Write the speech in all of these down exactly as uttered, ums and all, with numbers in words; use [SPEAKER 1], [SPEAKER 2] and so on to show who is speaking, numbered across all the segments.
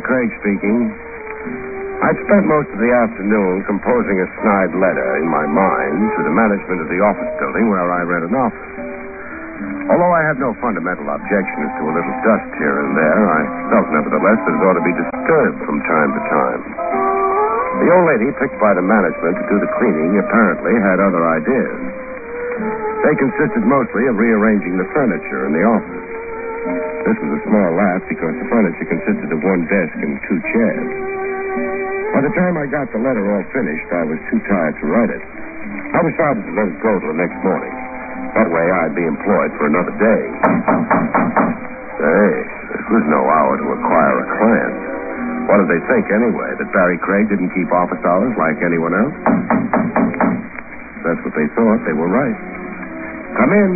[SPEAKER 1] Barry Craig speaking. I'd spent most of the afternoon composing a snide letter in my mind to the management of the office building where I rent an office. Although I had no fundamental objections to a little dust here and there, I felt nevertheless that it ought to be disturbed from time to time. The old lady picked by the management to do the cleaning apparently had other ideas. They consisted mostly of rearranging the furniture in the office. This was a small laugh because the furniture consisted of one desk and two chairs. By the time I got the letter all finished, I was too tired to write it. I decided to let it go till the next morning. That way I'd be employed for another day. Say, this was no hour to acquire a client. What did they think, anyway? That Barry Craig didn't keep office hours like anyone else? If that's what they thought, they were right. Come in.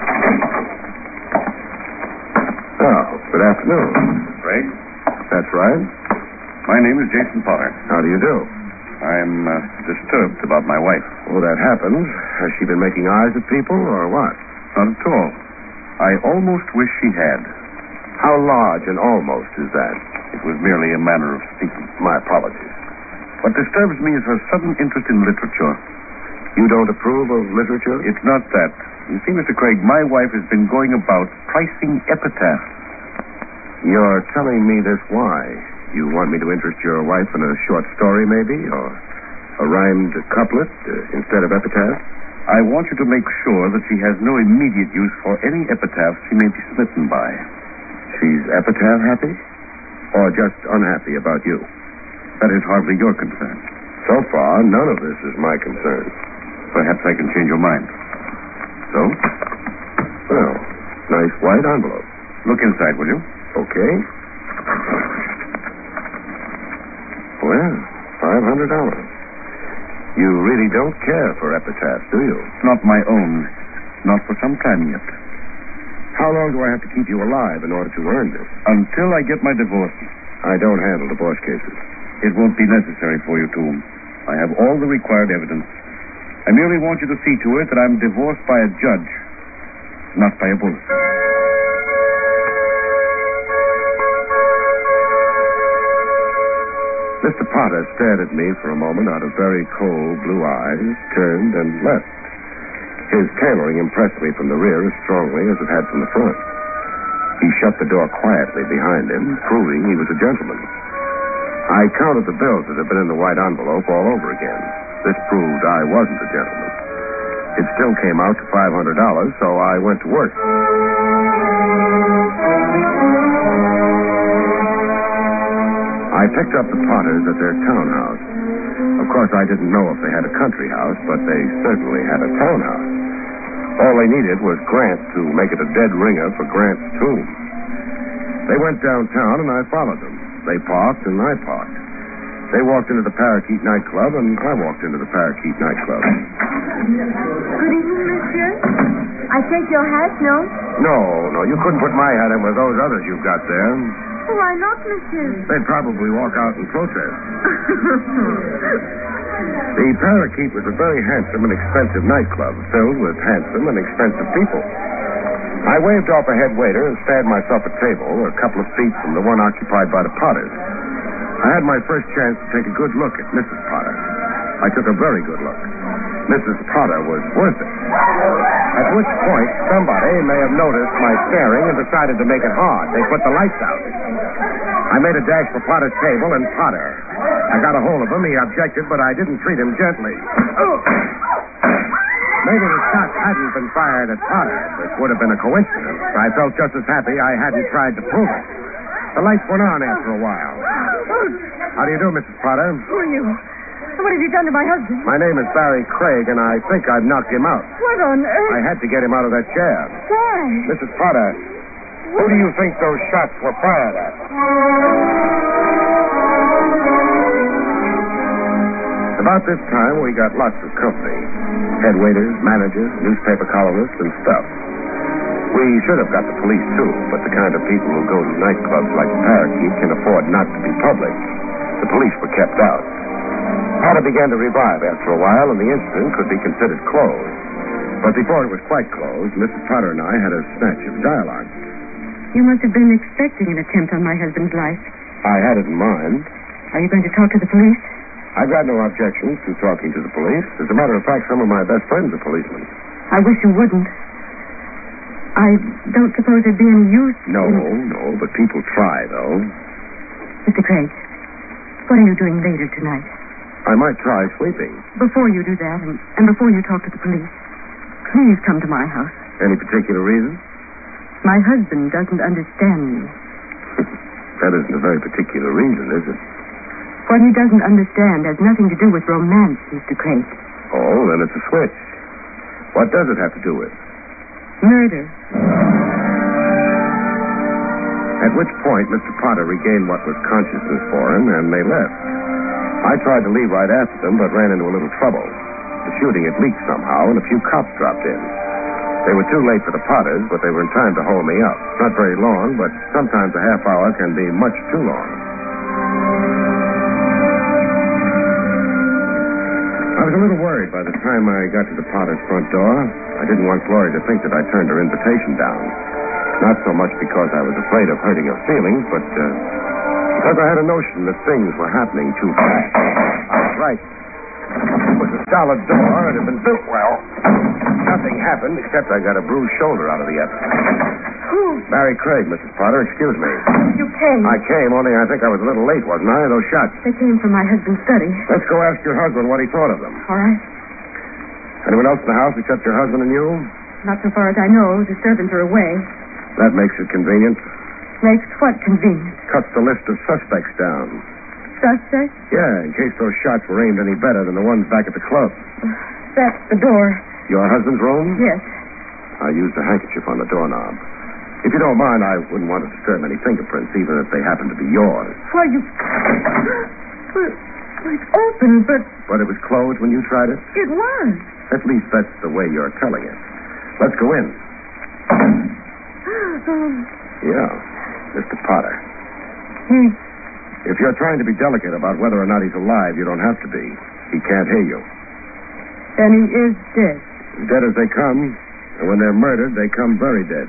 [SPEAKER 1] Oh, good afternoon.
[SPEAKER 2] Craig?
[SPEAKER 1] That's right.
[SPEAKER 2] My name is Jason Potter.
[SPEAKER 1] How do you do?
[SPEAKER 2] I'm uh, disturbed about my wife.
[SPEAKER 1] Oh, that happens. Has she been making eyes at people, or what?
[SPEAKER 2] Not at all. I almost wish she had.
[SPEAKER 1] How large an almost is that?
[SPEAKER 2] It was merely a manner of speaking.
[SPEAKER 1] My apologies.
[SPEAKER 2] What disturbs me is her sudden interest in literature.
[SPEAKER 1] You don't approve of literature?
[SPEAKER 2] It's not that. You see, Mister Craig, my wife has been going about pricing epitaphs.
[SPEAKER 1] You're telling me this why? You want me to interest your wife in a short story, maybe? Or a rhymed couplet uh, instead of epitaph?
[SPEAKER 2] I want you to make sure that she has no immediate use for any epitaph she may be smitten by.
[SPEAKER 1] She's epitaph happy? Or just unhappy about you?
[SPEAKER 2] That is hardly your concern.
[SPEAKER 1] So far, none of this is my concern.
[SPEAKER 2] Perhaps I can change your mind. So?
[SPEAKER 1] Well, nice white envelope.
[SPEAKER 2] Look inside, will you?
[SPEAKER 1] Okay. Well, five hundred dollars. You really don't care for epitaphs, do you?
[SPEAKER 2] Not my own. Not for some time yet.
[SPEAKER 1] How long do I have to keep you alive in order to earn this?
[SPEAKER 2] Until I get my divorce.
[SPEAKER 1] I don't handle divorce cases.
[SPEAKER 2] It won't be necessary for you to. I have all the required evidence. I merely want you to see to it that I'm divorced by a judge, not by a bullet.
[SPEAKER 1] Mister Potter stared at me for a moment out of very cold blue eyes, turned, and left. His tailoring impressed me from the rear as strongly as it had from the front. He shut the door quietly behind him, proving he was a gentleman. I counted the bills that had been in the white envelope all over again. This proved I wasn't a gentleman. It still came out to five hundred dollars, so I went to work. I picked up the Potters at their townhouse. Of course, I didn't know if they had a country house, but they certainly had a townhouse. All they needed was Grant to make it a dead ringer for Grant's tomb. They went downtown, and I followed them. They parked, and I parked. They walked into the Parakeet nightclub, and I walked into the Parakeet nightclub.
[SPEAKER 3] Good evening, monsieur. I take your hat, no?
[SPEAKER 1] No, no, you couldn't put my hat in with those others you've got there.
[SPEAKER 3] Why not, monsieur?
[SPEAKER 1] They'd probably walk out and protest. The Parakeet was a very handsome and expensive nightclub, filled with handsome and expensive people. I waved off a head waiter and stabbed myself a table a couple of feet from the one occupied by the Potters. I had my first chance to take a good look at Missus Potter. I took a very good look. Missus Potter was worth it. At which point, somebody may have noticed my staring and decided to make it hard. They put the lights out. I made a dash for Potter's table, and Potter. I got a hold of him. He objected, but I didn't treat him gently. Maybe the shot hadn't been fired at Potter, which would have been a coincidence. I felt just as happy I hadn't tried to prove it. The lights went on after a while. How do you do, Missus Potter?
[SPEAKER 3] Who are you? What have you done to my husband?
[SPEAKER 1] My name is Barry Craig, and I think I've knocked him out.
[SPEAKER 3] What on earth?
[SPEAKER 1] I had to get him out of that chair.
[SPEAKER 3] Why?
[SPEAKER 1] Missus Potter, who do you think those shots were fired at? About this time, we got lots of company. Head waiters, managers, newspaper columnists, and stuff. We should have got the police, too, but the kind of people who go to nightclubs like the Parakeet can afford not to be public. The police were kept out. Potter began to revive after a while, and the incident could be considered closed. But before it was quite closed, Missus Potter and I had a snatch of dialogue.
[SPEAKER 4] You must have been expecting an attempt on my husband's life.
[SPEAKER 1] I had it in mind.
[SPEAKER 3] Are you going to talk to the police?
[SPEAKER 1] I've got no objections to talking to the police. As a matter of fact, some of my best friends are policemen.
[SPEAKER 3] I wish you wouldn't. I don't suppose there'd be any use.
[SPEAKER 1] No,
[SPEAKER 3] in...
[SPEAKER 1] no, but people try, though.
[SPEAKER 3] Mister Craig, what are you doing later tonight?
[SPEAKER 1] I might try sleeping.
[SPEAKER 3] Before you do that, and, and before you talk to the police, please come to my house.
[SPEAKER 1] Any particular reason?
[SPEAKER 3] My husband doesn't understand me.
[SPEAKER 1] That isn't a very particular reason, is it?
[SPEAKER 3] What he doesn't understand has nothing to do with romance, Mister Craig.
[SPEAKER 1] Oh, then it's a switch. What does it have to do with?
[SPEAKER 3] Murder.
[SPEAKER 1] At which point, Mister Potter regained what was consciousness for him, and they left. I tried to leave right after them, but ran into a little trouble. The shooting had leaked somehow, and a few cops dropped in. They were too late for the Potters, but they were in time to hold me up. Not very long, but sometimes a half hour can be much too long. I was a little worried by the time I got to the Potters' front door. I didn't want Gloria to think that I turned her invitation down. Not so much because I was afraid of hurting her feelings, but uh, because I had a notion that things were happening too fast. I was right. It was a solid door. It had been built well. Nothing happened except I got a bruised shoulder out of the effort.
[SPEAKER 3] Who?
[SPEAKER 1] Barry Craig, Missus Potter. Excuse me.
[SPEAKER 3] You came.
[SPEAKER 1] I came, only I think I was a little late, wasn't I? Those shots.
[SPEAKER 3] They came from my husband's study.
[SPEAKER 1] Let's go ask your husband what he thought of them.
[SPEAKER 3] All right.
[SPEAKER 1] Anyone else in the house except your husband and you?
[SPEAKER 3] Not so far as I know. The servants are away.
[SPEAKER 1] That makes it convenient.
[SPEAKER 3] Makes what convenient?
[SPEAKER 1] Cuts the list of suspects down.
[SPEAKER 3] Suspect?
[SPEAKER 1] Yeah, in case those shots were aimed any better than the ones back at the club.
[SPEAKER 3] That's the door.
[SPEAKER 1] Your husband's room?
[SPEAKER 3] Yes.
[SPEAKER 1] I used a handkerchief on the doorknob. If you don't mind, I wouldn't want to disturb any fingerprints, even if they happen to be yours.
[SPEAKER 3] Why, you... Well, it's open, but...
[SPEAKER 1] But it was closed when you tried it?
[SPEAKER 3] It was.
[SPEAKER 1] At least that's the way you're telling it. Let's go in.
[SPEAKER 3] Oh.
[SPEAKER 1] Yeah, Mister Potter.
[SPEAKER 3] He...
[SPEAKER 1] If you're trying to be delicate about whether or not he's alive, you don't have to be. He can't hear you.
[SPEAKER 3] Then he is dead.
[SPEAKER 1] As dead as they come, and when they're murdered, they come very dead.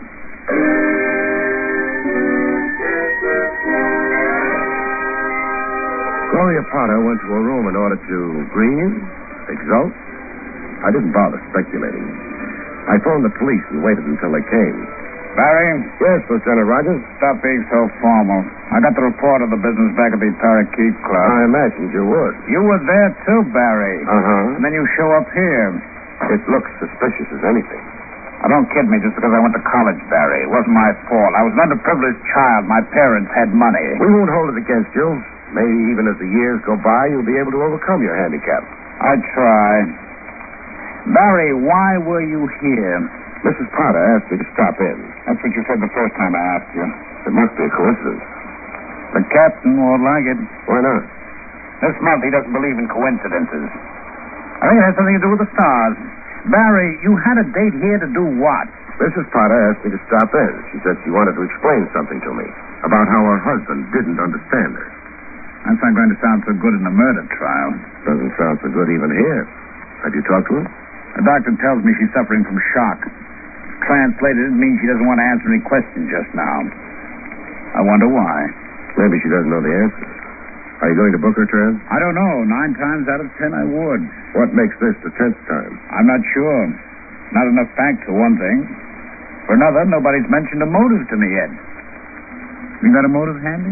[SPEAKER 1] Gloria Potter went to her room in order to grieve, exult. I didn't bother speculating. I phoned the police and waited until they came.
[SPEAKER 2] Barry?
[SPEAKER 1] Yes, Lieutenant Rogers?
[SPEAKER 2] Stop being so formal. I got the report of the business back at the Parakeet Club.
[SPEAKER 1] I imagined you would.
[SPEAKER 2] You were there too, Barry.
[SPEAKER 1] Uh-huh.
[SPEAKER 2] And then you show up here.
[SPEAKER 1] It looks suspicious as anything.
[SPEAKER 2] Now, don't kid me just because I went to college, Barry. It wasn't my fault. I was an underprivileged child. My parents had money.
[SPEAKER 1] We won't hold it against you. Maybe even as the years go by, you'll be able to overcome your handicap.
[SPEAKER 2] I'd try. Barry, why were you here?
[SPEAKER 1] Missus Potter asked me to stop in.
[SPEAKER 2] That's what you said the first time I asked you.
[SPEAKER 1] It must be a coincidence.
[SPEAKER 2] The captain won't like it.
[SPEAKER 1] Why not?
[SPEAKER 2] This month he doesn't believe in coincidences. I think it has something to do with the stars. Barry, you had a date here to do what?
[SPEAKER 1] Missus Potter asked me to stop in. She said she wanted to explain something to me about how her husband didn't understand her.
[SPEAKER 2] That's not going to sound so good in a murder trial.
[SPEAKER 1] Doesn't sound so good even here. Have you talked to her?
[SPEAKER 2] The doctor tells me she's suffering from shock. Translated, it means she doesn't want to answer any questions just now. I wonder why.
[SPEAKER 1] Maybe she doesn't know the answers. Are you going to book her, Trent?
[SPEAKER 2] I don't know. Nine times out of ten, I would.
[SPEAKER 1] What makes this the tenth time?
[SPEAKER 2] I'm not sure. Not enough facts, for one thing. For another, nobody's mentioned a motive to me yet. You got a motive handy?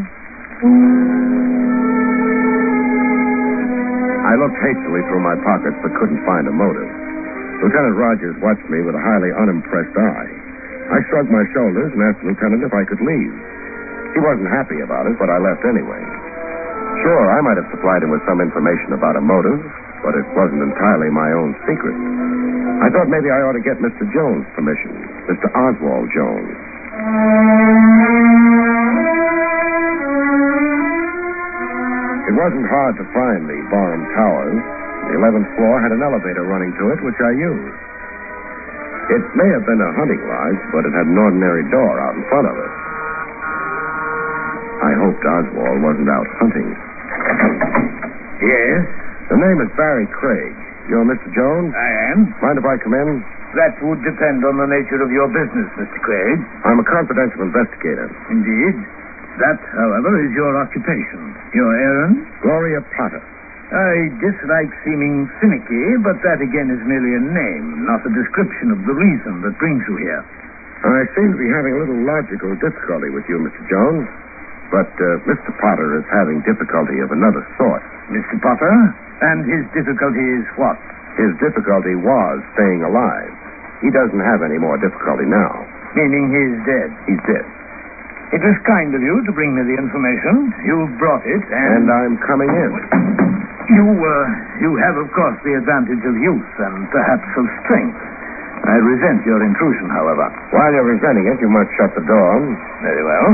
[SPEAKER 1] I looked hastily through my pockets, but couldn't find a motive. Lieutenant Rogers watched me with a highly unimpressed eye. I shrugged my shoulders and asked the lieutenant if I could leave. He wasn't happy about it, but I left anyway. Sure, I might have supplied him with some information about a motive, but it wasn't entirely my own secret. I thought maybe I ought to get Mister Jones' permission, Mister Oswald Jones. It wasn't hard to find the Barham Towers. The eleventh floor had an elevator running to it, which I used. It may have been a hunting lodge, but it had an ordinary door out in front of it. I hoped Oswald wasn't out hunting.
[SPEAKER 2] Yes?
[SPEAKER 1] The name is Barry Craig. You're Mister Jones?
[SPEAKER 2] I am.
[SPEAKER 1] Mind if I come in?
[SPEAKER 2] That would depend on the nature of your business, Mister Craig.
[SPEAKER 1] I'm a confidential investigator.
[SPEAKER 2] Indeed.
[SPEAKER 4] That, however, is your occupation. Your errand?
[SPEAKER 1] Gloria Potter.
[SPEAKER 4] I dislike seeming finicky, but that again is merely a name, not a description of the reason that brings you here.
[SPEAKER 1] I seem to be having a little logical difficulty with you, Mister Jones. But uh, Mister Potter is having difficulty of another sort.
[SPEAKER 4] Mister Potter? And his difficulty is what?
[SPEAKER 1] His difficulty was staying alive. He doesn't have any more difficulty now.
[SPEAKER 4] Meaning he's dead?
[SPEAKER 1] He's dead.
[SPEAKER 4] It was kind of you to bring me the information. You've brought it, and...
[SPEAKER 1] And I'm coming in.
[SPEAKER 4] You, uh, you have, of course, the advantage of youth and perhaps of strength. I resent your intrusion, however.
[SPEAKER 1] While you're resenting it, you must shut the door.
[SPEAKER 4] Very well.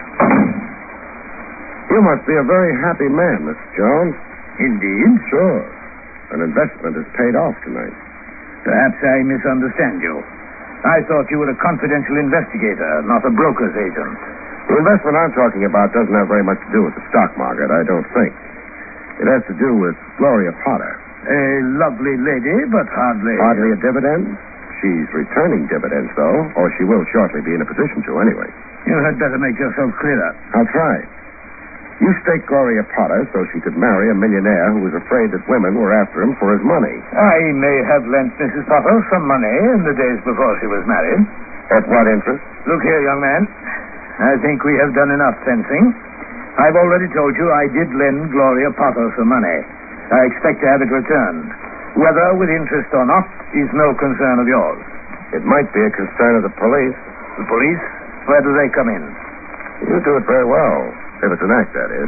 [SPEAKER 1] You must be a very happy man, Mister Jones.
[SPEAKER 4] Indeed?
[SPEAKER 1] Sure. An investment has paid off tonight.
[SPEAKER 4] Perhaps I misunderstand you. I thought you were a confidential investigator, not a broker's agent.
[SPEAKER 1] The investment I'm talking about doesn't have very much to do with the stock market, I don't think. It has to do with Gloria Potter.
[SPEAKER 4] A lovely lady, but hardly...
[SPEAKER 1] Hardly a dividend? She's returning dividends, though, or she will shortly be in a position to anyway.
[SPEAKER 4] You had better make yourself clearer.
[SPEAKER 1] I'll try. You staked Gloria Potter so she could marry a millionaire who was afraid that women were after him for his money.
[SPEAKER 4] I may have lent Missus Potter some money in the days before she was married.
[SPEAKER 1] At what interest?
[SPEAKER 4] Look here, young man. I think we have done enough fencing. I've already told you I did lend Gloria Potter some money. I expect to have it returned. Whether with interest or not is no concern of yours.
[SPEAKER 1] It might be a concern of the police.
[SPEAKER 4] The police? Where do they come in?
[SPEAKER 1] You do it very well. If it's an act, that is.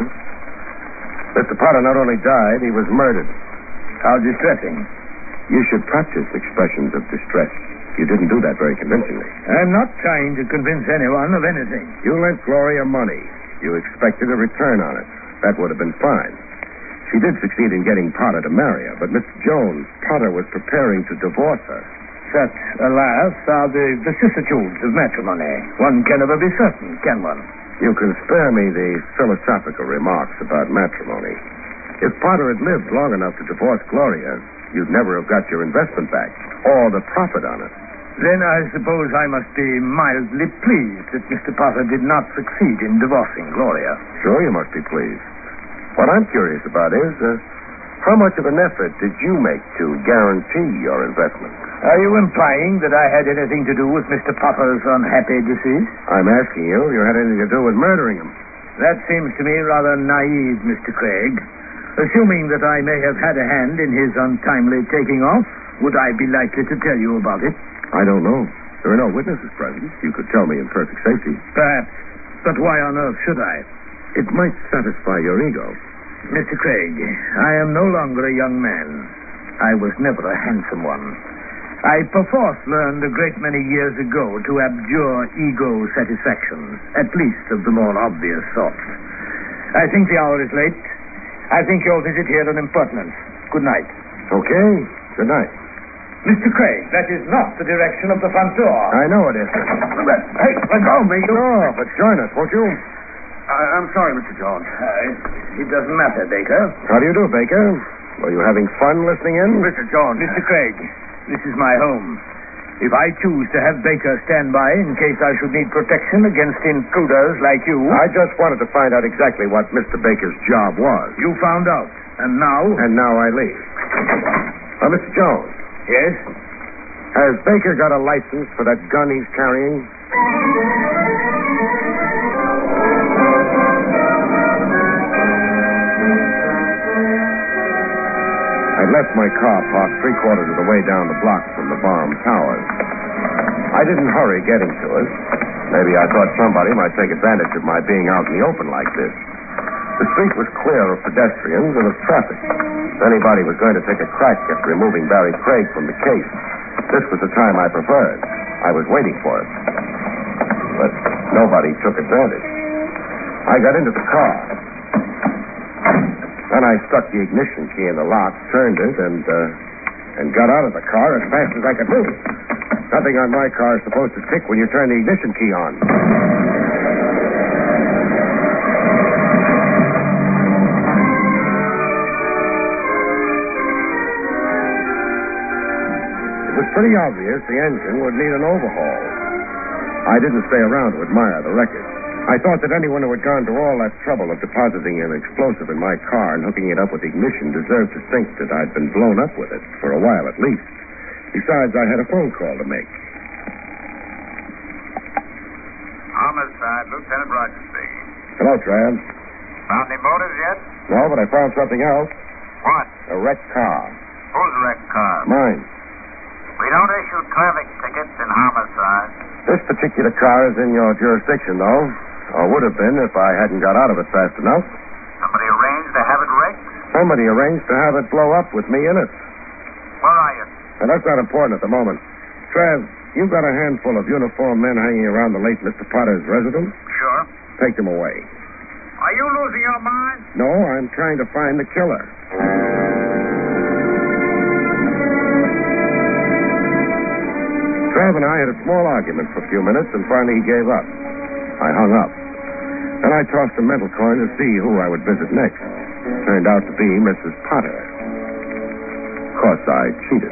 [SPEAKER 1] Mister Potter not only died, he was murdered.
[SPEAKER 4] How distressing.
[SPEAKER 1] You should practice expressions of distress. You didn't do that very convincingly.
[SPEAKER 4] I'm not trying to convince anyone of anything.
[SPEAKER 1] You lent Gloria money. You expected a return on it. That would have been fine. She did succeed in getting Potter to marry her, but Mister Jones, Potter was preparing to divorce her.
[SPEAKER 4] Such, alas, are the vicissitudes of matrimony. One can never be certain, can one?
[SPEAKER 1] You can spare me the philosophical remarks about matrimony. If Potter had lived long enough to divorce Gloria, you'd never have got your investment back, or the profit on it.
[SPEAKER 4] Then I suppose I must be mildly pleased that Mister Potter did not succeed in divorcing Gloria.
[SPEAKER 1] Sure, you must be pleased. What I'm curious about is, uh, how much of an effort did you make to guarantee your investment?
[SPEAKER 4] Are you implying that I had anything to do with Mister Potter's unhappy decease?
[SPEAKER 1] I'm asking you if you had anything to do with murdering him.
[SPEAKER 4] That seems to me rather naive, Mister Craig. Assuming that I may have had a hand in his untimely taking off, would I be likely to tell you about it?
[SPEAKER 1] I don't know. There are no witnesses present. You could tell me in perfect safety.
[SPEAKER 4] Perhaps. But why on earth should I?
[SPEAKER 1] It might satisfy your ego.
[SPEAKER 4] Mister Craig, I am no longer a young man. I was never a handsome one. I perforce learned a great many years ago to abjure ego satisfactions, at least of the more obvious sort. I think the hour is late. I think your visit here an impertinence. Good night.
[SPEAKER 1] Okay. Good night.
[SPEAKER 4] Mister Craig, that is not the direction of the front door.
[SPEAKER 1] I know it isn't.
[SPEAKER 4] Hey, let go, me.
[SPEAKER 1] Oh, but join us, won't you?
[SPEAKER 4] Uh, I'm sorry, Mister Jones. Uh, it, it doesn't matter, Baker.
[SPEAKER 1] How do you do, Baker? Were you having fun listening in?
[SPEAKER 4] Mister Jones. Mister Craig, this is my home. If I choose to have Baker stand by in case I should need protection against intruders like you...
[SPEAKER 1] I just wanted to find out exactly what Mister Baker's job was.
[SPEAKER 4] You found out. And now...
[SPEAKER 1] And now I leave. Uh, Mister Jones.
[SPEAKER 4] Yes?
[SPEAKER 1] Has Baker got a license for that gun he's carrying? I left my car parked three quarters of the way down the block from the Barham Towers. I didn't hurry getting to it. Maybe I thought somebody might take advantage of my being out in the open like this. The street was clear of pedestrians and of traffic. If anybody was going to take a crack at removing Barry Craig from the case, this was the time I preferred. I was waiting for it. But nobody took advantage. I got into the car. Then I stuck the ignition key in the lock, turned it, and uh, and got out of the car as fast as I could move. Nothing on my car is supposed to tick when you turn the ignition key on. It was pretty obvious the engine would need an overhaul. I didn't stay around to admire the wreckage. I thought that anyone who had gone to all that trouble of depositing an explosive in my car and hooking it up with ignition deserved to think that I'd been blown up with it, for a while at least. Besides, I had a phone call to make.
[SPEAKER 5] Homicide, Lieutenant Rogers speaking.
[SPEAKER 1] Hello, Trav.
[SPEAKER 5] Found any motives yet?
[SPEAKER 1] No, but I found something else.
[SPEAKER 5] What?
[SPEAKER 1] A wrecked car.
[SPEAKER 5] Whose wrecked car?
[SPEAKER 1] Mine.
[SPEAKER 5] We don't issue traffic tickets in homicide.
[SPEAKER 1] This particular car is in your jurisdiction, though. Or would have been if I hadn't got out of it fast enough.
[SPEAKER 5] Somebody arranged to have it wrecked?
[SPEAKER 1] Somebody arranged to have it blow up with me in it.
[SPEAKER 5] Where are you?
[SPEAKER 1] And that's not important at the moment. Trav, you've got a handful of uniformed men hanging around the late Mister Potter's residence.
[SPEAKER 5] Sure.
[SPEAKER 1] Take them away.
[SPEAKER 5] Are you losing your mind?
[SPEAKER 1] No, I'm trying to find the killer. Trav and I had a small argument for a few minutes, and finally he gave up. I hung up. Then I tossed a mental coin to see who I would visit next. Turned out to be Missus Potter. Of course, I cheated.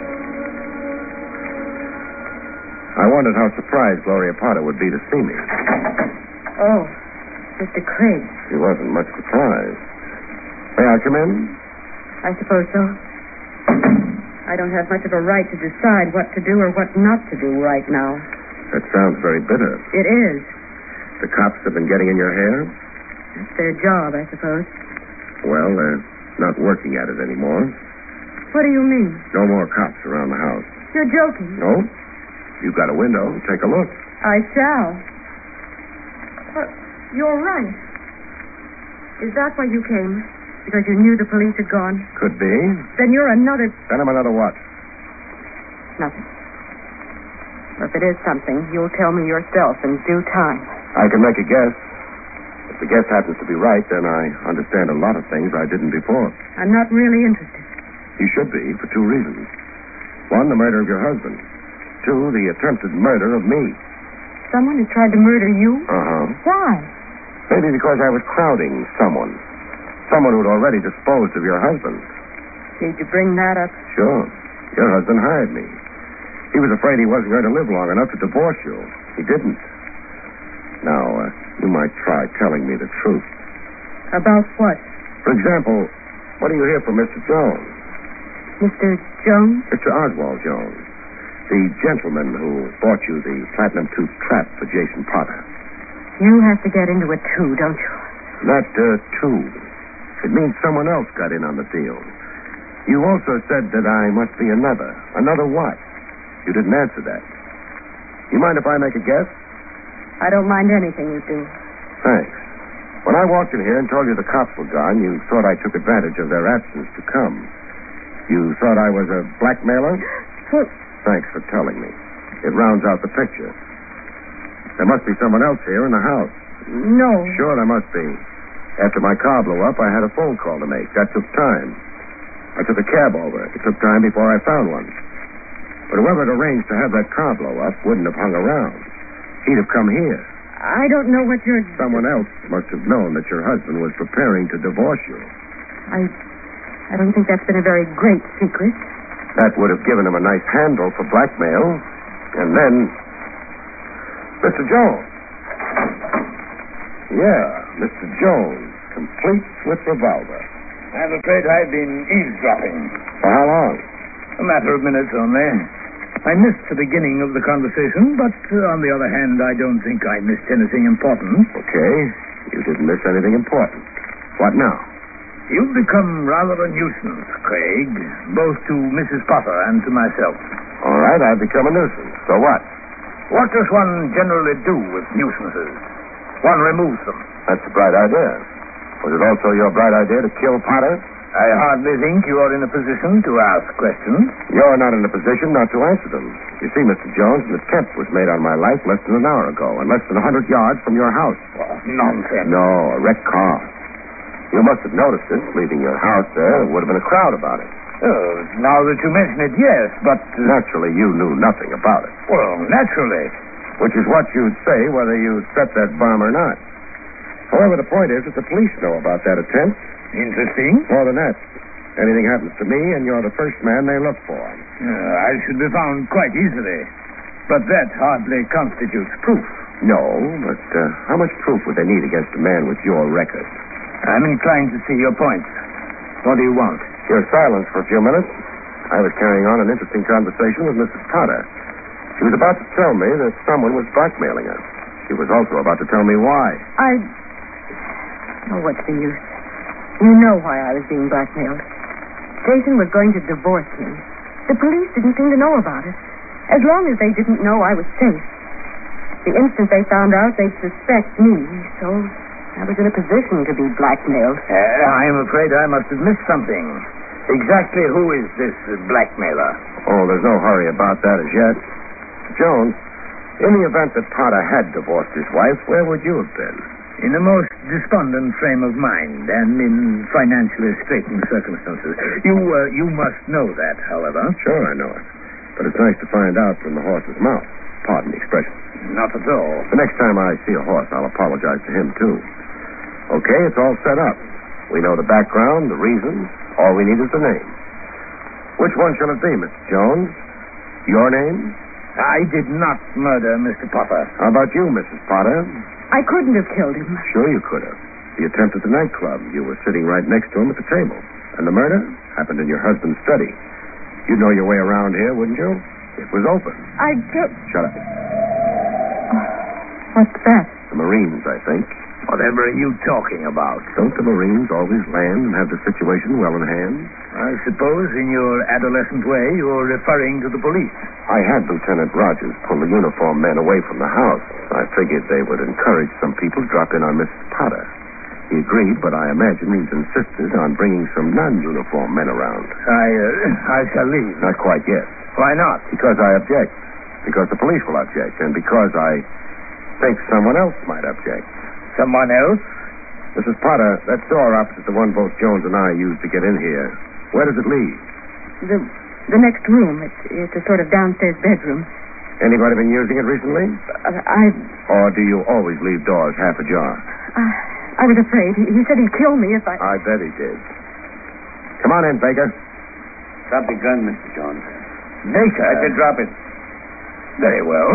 [SPEAKER 1] I wondered how surprised Gloria Potter would be to see me.
[SPEAKER 3] Oh, Mister Craig.
[SPEAKER 1] She wasn't much surprised. May I come in?
[SPEAKER 3] I suppose so. I don't have much of a right to decide what to do or what not to do right now.
[SPEAKER 1] That sounds very bitter.
[SPEAKER 3] It is.
[SPEAKER 1] The cops have been getting in your hair?
[SPEAKER 3] It's their job, I suppose.
[SPEAKER 1] Well, they're not working at it anymore.
[SPEAKER 3] What do you mean?
[SPEAKER 1] No more cops around the house.
[SPEAKER 3] You're joking.
[SPEAKER 1] No? You've got a window. Take a look.
[SPEAKER 3] I shall. But you're right. Is that why you came? Because you knew the police had gone?
[SPEAKER 1] Could be.
[SPEAKER 3] Then you're another...
[SPEAKER 1] Then I'm another what?
[SPEAKER 3] Nothing. Or if it is something, you'll tell me yourself in due time.
[SPEAKER 1] I can make a guess. If the guess happens to be right, then I understand a lot of things I didn't before.
[SPEAKER 3] I'm not really interested.
[SPEAKER 1] You should be, for two reasons. One, the murder of your husband. Two, the attempted murder of me.
[SPEAKER 3] Someone has tried to murder you?
[SPEAKER 1] Uh-huh.
[SPEAKER 3] Why?
[SPEAKER 1] Maybe because I was crowding someone. Someone who'd already disposed of your husband.
[SPEAKER 3] Did you bring that up?
[SPEAKER 1] Sure. Your husband hired me. He was afraid he wasn't going to live long enough to divorce you. He didn't. Now, uh, you might try telling me the truth.
[SPEAKER 3] About what?
[SPEAKER 1] For example, what do you hear from Mister Jones?
[SPEAKER 3] Mister Jones?
[SPEAKER 1] Mister Oswald Jones. The gentleman who bought you the platinum tooth trap for Jason Potter.
[SPEAKER 3] You have to get into it, too, don't you?
[SPEAKER 1] Not, uh, two. It means someone else got in on the deal. You also said that I must be another. Another what? You didn't answer that. You mind if I make a guess?
[SPEAKER 3] I don't mind anything you do.
[SPEAKER 1] Thanks. When I walked in here and told you the cops were gone, you thought I took advantage of their absence to come. You thought I was a blackmailer?
[SPEAKER 3] Well,
[SPEAKER 1] Thanks for telling me. It rounds out the picture. There must be someone else here in the house.
[SPEAKER 3] no.
[SPEAKER 1] Sure, there must be. After my car blew up, I had a phone call to make. That took time. I took a cab over. It took time before I found one. But whoever had arranged to have that car blow up wouldn't have hung around. He'd have come here.
[SPEAKER 3] I don't know what you're...
[SPEAKER 1] Someone else must have known that your husband was preparing to divorce you.
[SPEAKER 3] I... I don't think that's been a very great secret.
[SPEAKER 1] That would have given him a nice handle for blackmail. And then... Mister Jones. Yeah, Mister Jones. Complete with revolver.
[SPEAKER 4] I'm afraid I've been eavesdropping.
[SPEAKER 1] For how long?
[SPEAKER 4] A matter of minutes only. I missed the beginning of the conversation, but uh, on the other hand, I don't think I missed anything important.
[SPEAKER 1] Okay. You didn't miss anything important. What now?
[SPEAKER 4] You've become rather a nuisance, Craig, both to Missus Potter and to myself.
[SPEAKER 1] All right, I've become a nuisance. So what?
[SPEAKER 4] What does one generally do with nuisances? One removes them.
[SPEAKER 1] That's a bright idea. Was it also your bright idea to kill Potter?
[SPEAKER 4] I hardly think you are in a position to ask questions.
[SPEAKER 1] You're not in a position not to answer them. You see, Mister Jones, an attempt was made on my life less than an hour ago, and less than a hundred yards from your house.
[SPEAKER 4] Oh, nonsense.
[SPEAKER 1] No, a wrecked car. You must have noticed it, leaving your house there. There would have been a crowd about it.
[SPEAKER 4] Oh, now that you mention it, yes, but... Uh,
[SPEAKER 1] Naturally, you knew nothing about it.
[SPEAKER 4] well, naturally.
[SPEAKER 1] Which is what you'd say whether you'd set that bomb or not. However, the point is that the police know about that attempt.
[SPEAKER 4] Interesting.
[SPEAKER 1] More than that. Anything happens to me, and you're the first man they look for.
[SPEAKER 4] Uh, I should be found quite easily. But that hardly constitutes proof.
[SPEAKER 1] No, but uh, how much proof would they need against a man with your record?
[SPEAKER 4] I'm inclined to see your point. What do you want?
[SPEAKER 1] Your silence for a few minutes. I was carrying on an interesting conversation with Missus Potter. She was about to tell me that someone was blackmailing her. She was also about to tell me why.
[SPEAKER 3] I... Oh, what's the use? You know why I was being blackmailed. Jason was going to divorce me. The police didn't seem to know about it. As long as they didn't know I was safe. The instant they found out, they'd suspect me. So I was in a position to be blackmailed.
[SPEAKER 4] Uh, I'm afraid I must have missed something. Exactly who is this uh, blackmailer?
[SPEAKER 1] Oh, there's no hurry about that as yet. Jones, in the event that Potter had divorced his wife, where would you have been?
[SPEAKER 4] In a most despondent frame of mind and in financially straitened circumstances. You, uh, you must know that, however.
[SPEAKER 1] Sure, I know it. But it's nice to find out from the horse's mouth. Pardon the expression.
[SPEAKER 4] Not at all.
[SPEAKER 1] The next time I see a horse, I'll apologize to him, too. Okay, it's all set up. We know the background, the reasons. All we need is the name. Which one shall it be, Mister Jones? Your name?
[SPEAKER 4] I did not murder Mister Potter.
[SPEAKER 1] How about you, Missus Potter?
[SPEAKER 3] I couldn't have killed him.
[SPEAKER 1] Sure you could have. The attempt at the nightclub. You were sitting right next to him at the table. And the murder happened in your husband's study. You'd know your way around here, wouldn't you? It was open.
[SPEAKER 3] I killed...
[SPEAKER 1] Shut up.
[SPEAKER 3] What's that?
[SPEAKER 1] The Marines, I think.
[SPEAKER 4] Whatever are you talking about?
[SPEAKER 1] Don't the Marines always land and have the situation well in hand?
[SPEAKER 4] I suppose in your adolescent way you're referring to the police.
[SPEAKER 1] I had Lieutenant Rogers pull the uniformed men away from the house. I figured they would encourage some people to drop in on Missus Potter. He agreed, but I imagine he's insisted on bringing some non-uniformed men around.
[SPEAKER 4] I, uh, I shall leave.
[SPEAKER 1] Not quite yet.
[SPEAKER 4] Why not?
[SPEAKER 1] Because I object. Because the police will object. And because I think someone else might object.
[SPEAKER 4] Someone else?
[SPEAKER 1] Missus Potter, that door opposite the one both Jones and I used to get in here, where does it lead?
[SPEAKER 3] The the next room. It's, it's a sort of downstairs bedroom.
[SPEAKER 1] Anybody been using it recently?
[SPEAKER 3] Uh, I...
[SPEAKER 1] Or do you always leave doors half ajar?
[SPEAKER 3] Uh, I was afraid. He, he said he'd kill me if I...
[SPEAKER 1] I bet he did. Come on in, Baker.
[SPEAKER 2] Drop your gun, Mister Jones.
[SPEAKER 4] Baker?
[SPEAKER 2] I said drop it.
[SPEAKER 4] Very well.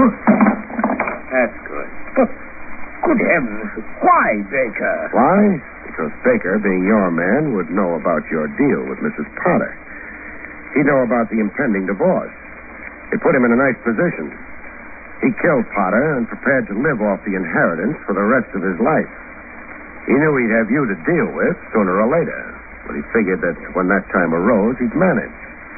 [SPEAKER 2] That's good.
[SPEAKER 4] But, good heavens, why, Baker?
[SPEAKER 1] Why? Because Baker, being your man, would know about your deal with Missus Potter. He'd know about the impending divorce. It put him in a nice position. He killed Potter and prepared to live off the inheritance for the rest of his life. He knew he'd have you to deal with sooner or later, but he figured that when that time arose, he'd manage.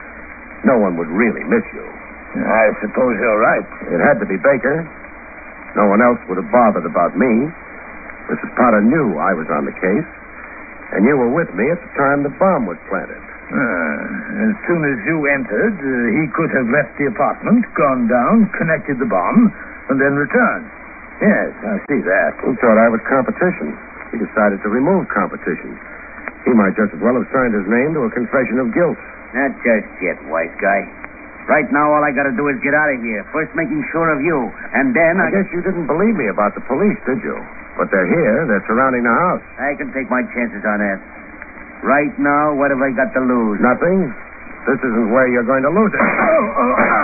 [SPEAKER 1] No one would really miss you.
[SPEAKER 4] I suppose you're right.
[SPEAKER 1] It had to be Baker. No one else would have bothered about me. Missus Potter knew I was on the case, and you were with me at the time the bomb was planted.
[SPEAKER 4] Uh, as soon as you entered, uh, he could have left the apartment, gone down, connected the bomb, and then returned. Yes, I see that.
[SPEAKER 1] He thought I was competition. He decided to remove competition. He might just as well have signed his name to a confession of guilt.
[SPEAKER 5] Not just yet, wise guy. Right now, all I gotta do is get out of here. First making sure of you, and then
[SPEAKER 1] I
[SPEAKER 5] I...
[SPEAKER 1] guess you didn't believe me about the police, did you? But they're here. They're surrounding the house.
[SPEAKER 5] I can take my chances on that. Right now, what have I got to lose?
[SPEAKER 1] Nothing. This isn't where you're going to lose it.
[SPEAKER 4] Oh, oh, ah.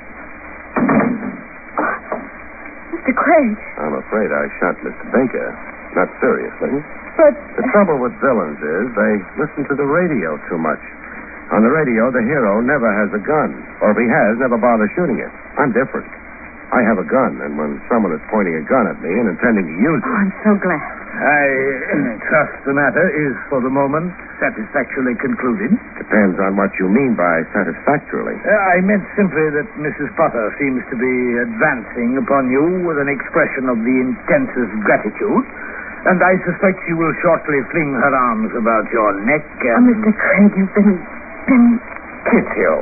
[SPEAKER 3] Mister Craig.
[SPEAKER 1] I'm afraid I shot Mister Baker. Not seriously.
[SPEAKER 3] But...
[SPEAKER 1] The trouble with villains is they listen to the radio too much. On the radio, the hero never has a gun. Or if he has, never bothers shooting it. I'm different. I have a gun, and when someone is pointing a gun at me and intending to use it...
[SPEAKER 3] Oh, I'm so glad.
[SPEAKER 4] I uh, trust the matter is, for the moment, satisfactorily concluded.
[SPEAKER 1] Depends on what you mean by satisfactorily.
[SPEAKER 4] Uh, I meant simply that Missus Potter seems to be advancing upon you with an expression of the intensest gratitude, and I suspect she will shortly fling her arms about your neck and...
[SPEAKER 3] Oh, Mister Craig, you've been... been...
[SPEAKER 4] kiss you.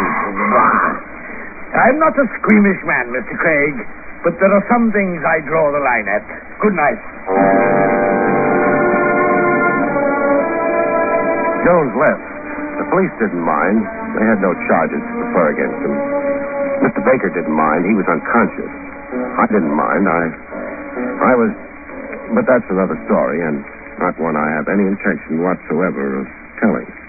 [SPEAKER 4] I'm not a squeamish man, Mister Craig, but there are some things I draw the line at. Good night.
[SPEAKER 1] Jones left. The police didn't mind. They had no charges to prefer against him. Mister Baker didn't mind. He was unconscious. I didn't mind. I... I was... But that's another story, and not one I have any intention whatsoever of telling.